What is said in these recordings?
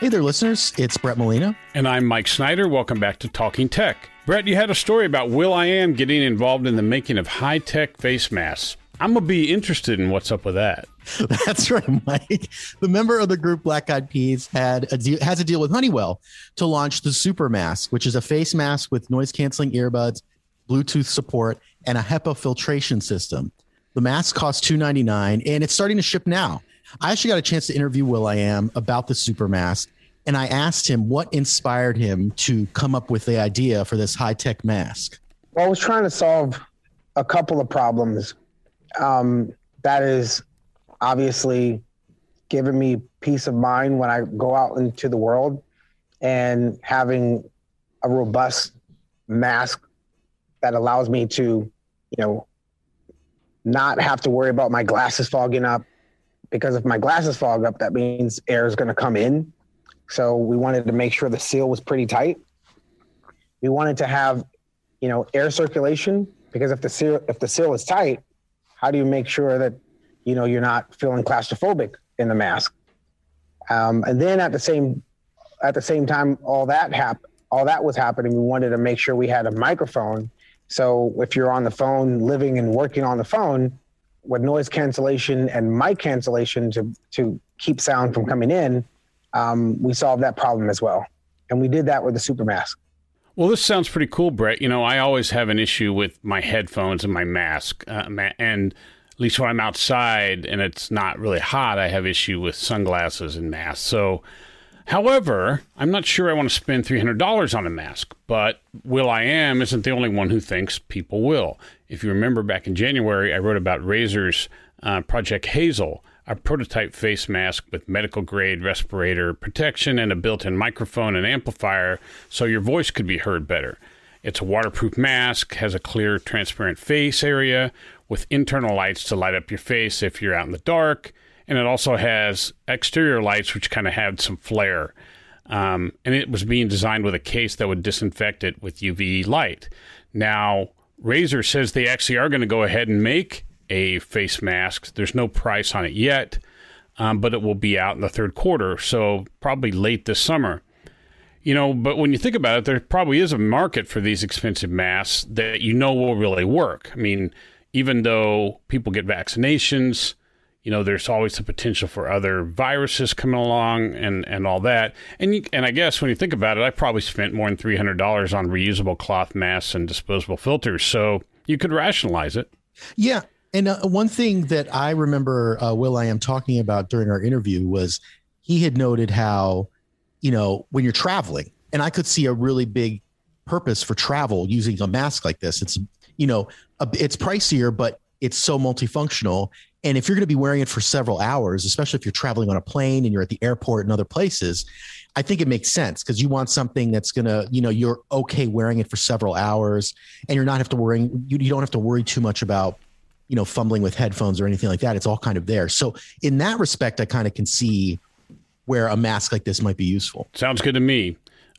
Hey there, listeners. It's Brett Molina. And I'm Mike Snyder. Welcome back to Talking Tech. Brett, you had a story about will.i.am getting involved in the making of high-tech face masks. I'm going to be interested in what's up with that. That's right, Mike. The member of the group Black Eyed Peas has a deal with Honeywell to launch the Super Mask, which is a face mask with noise-canceling earbuds, Bluetooth support, and a HEPA filtration system. The mask costs $299, and it's starting to ship now. I actually got a chance to interview will.i.am about the Super Mask, and I asked him what inspired him to come up with the idea for this high-tech mask. Well, I was trying to solve a couple of problems. That is obviously giving me peace of mind when I go out into the world, and having a robust mask that allows me to, not have to worry about my glasses fogging up, because if my glasses fog up, that means air is going to come in. So we wanted to make sure the seal was pretty tight. We wanted to have, air circulation, because if the seal is tight, how do you make sure that, you're not feeling claustrophobic in the mask? And then at the same time, all that was happening, we wanted to make sure we had a microphone. So if you're on the phone, living and working on the phone, with noise cancellation and mic cancellation to keep sound from coming in, we solved that problem as well. And we did that with the Super Mask. Well, this sounds pretty cool, Brett. I always have an issue with my headphones and my mask. And at least when I'm outside and it's not really hot, I have issue with sunglasses and masks. So, however, I'm not sure I want to spend $300 on a mask, but will.i.am isn't the only one who thinks people will. If you remember back in January, I wrote about Razer's Project Hazel, a prototype face mask with medical-grade respirator protection and a built-in microphone and amplifier so your voice could be heard better. It's a waterproof mask, has a clear, transparent face area with internal lights to light up your face if you're out in the dark, and it also has exterior lights which kind of have some flare. And it was being designed with a case that would disinfect it with UV light. Now, Razer says they actually are going to go ahead and make a face mask. There's no price on it yet, but it will be out in the third quarter, so probably late this summer. But when you think about it, there probably is a market for these expensive masks that will really work. I mean, even though people get vaccinations, there's always the potential for other viruses coming along and all that. And I guess when you think about it, I probably spent more than $300 on reusable cloth masks and disposable filters. So you could rationalize it. Yeah. And one thing that I remember will.i.am talking about during our interview was he had noted how, when you're traveling, and I could see a really big purpose for travel using a mask like this. It's, it's pricier, but it's so multifunctional. And if you're going to be wearing it for several hours, especially if you're traveling on a plane and you're at the airport and other places, I think it makes sense because you want something that's going to, you're okay wearing it for several hours and you don't have to worry too much about, fumbling with headphones or anything like that. It's all kind of there. So in that respect, I kind of can see where a mask like this might be useful. Sounds good to me.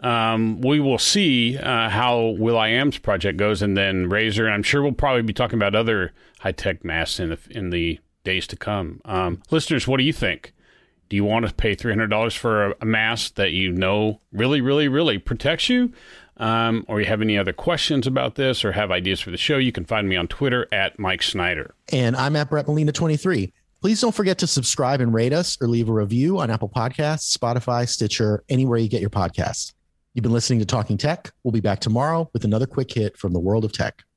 We will see how will.i.am's project goes, and then Razer. And I'm sure we'll probably be talking about other high-tech masks in the days to come. Listeners, what do you think? Do you want to pay $300 for a mask that really, really, really protects you? Or you have any other questions about this or have ideas for the show? You can find me on Twitter at Mike Snyder. And I'm at Brett Molina 23. Please don't forget to subscribe and rate us or leave a review on Apple Podcasts, Spotify, Stitcher, anywhere you get your podcasts. You've been listening to Talking Tech. We'll be back tomorrow with another quick hit from the world of tech.